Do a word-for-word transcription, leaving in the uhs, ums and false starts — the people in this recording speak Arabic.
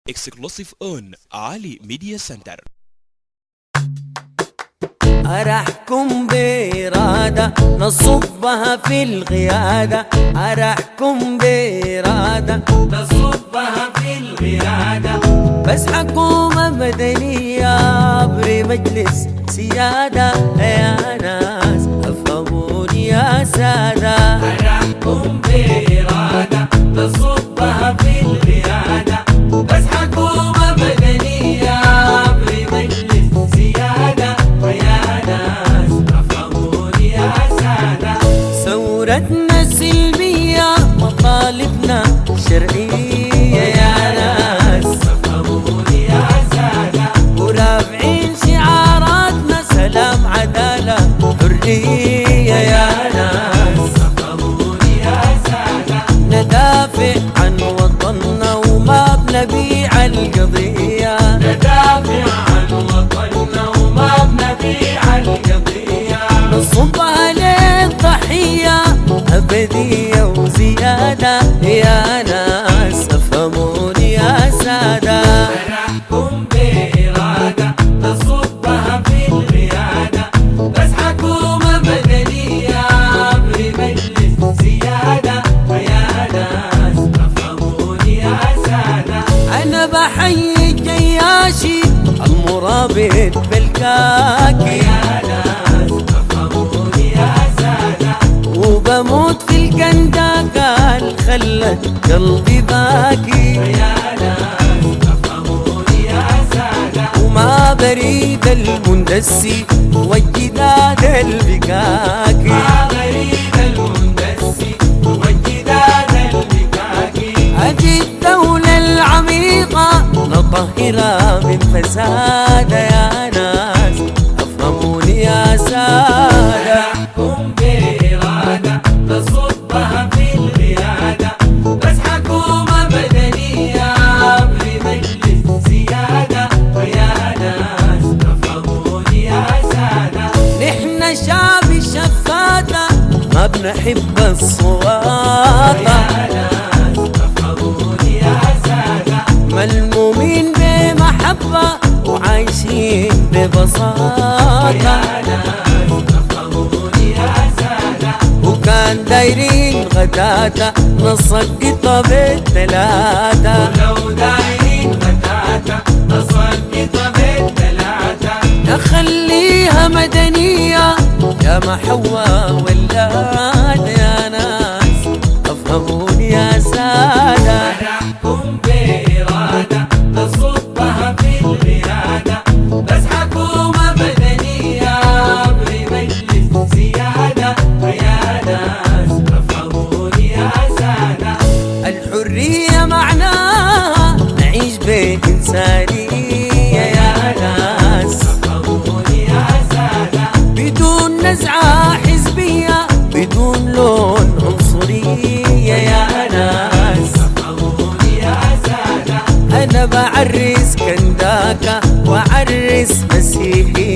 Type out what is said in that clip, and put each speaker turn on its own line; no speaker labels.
Exclusive on Ali Media Center.
أرحكم بإرادة نصبها في الغيادة، أرحكم بإرادة نصبها في الغيادة، بس حكومة مدنية بري مجلس سيادة. يا ناس افهموني يا سادة، أرحكم بإرادة نصبها في الغيادة، بس حكومة مدنية بري مجلس سيادة. ثورتنا سلمية مطالبنا شرعية، يا ناس فهموني يا سادة، ورافعين شعاراتنا سلام عدالة حرية، يا ناس فهموني يا سادة، ندافع عن وطننا وما بنبيع القضية، ندافع عن وطننا وما بنبيع القضية، نصبها للضحية أبدية وزيادة. يا ناس افهموني يا سادة، أرحكم بإرادة نصبها في الغيادة، بس حكومة مدنية بمجلس سيادة. يا ناس افهموني يا سادة، أنا بحيي الجياشي المرابط بالكاكي، يا ناس افهموني يا سادة، وبموت في الكنداكة اللي خلت قلبي باكي، يا ناس افهموني يا سادة، وما بريد المندسي والجداد البكاكي، ما بريد المندسي والجداد البكاكي، هذه الدولة العميقة نطهرها من فساد. يا ناس افهموني يا سادة، أرحكم بإرادة نصبها في الغيادة، بس حكومة مدنية بمجلس سيادة. يا ناس افهموني يا سادة، نحن شعب شفاتة ما بنحب الصواطة، يا ناس افهموني يا سادة، ملمومين بمحبة وعايشين ببساطة، يا ناس افهموني يا سادة، وكان دايرين غداتة نسقطها بالثلاثة، ولو دايرين غداتة نسقطها بالثلاثة، نخليها مدنية يا محوى ولاد. يا ناس افهموني يا سادة، أرحكم بإرادة نصبها في الغيادة، بس حكومة مدنية بمجلس سيادة. يا ناس افهموني يا سادة، الحرية معناها نعيش بإنسانية، يا ناس افهموني يا سادة، بدون نزعة حزبية بدون لون عنصرية، يا ناس افهموني يا سادة، أنا بعرس كنداكة وعرس مسيحي،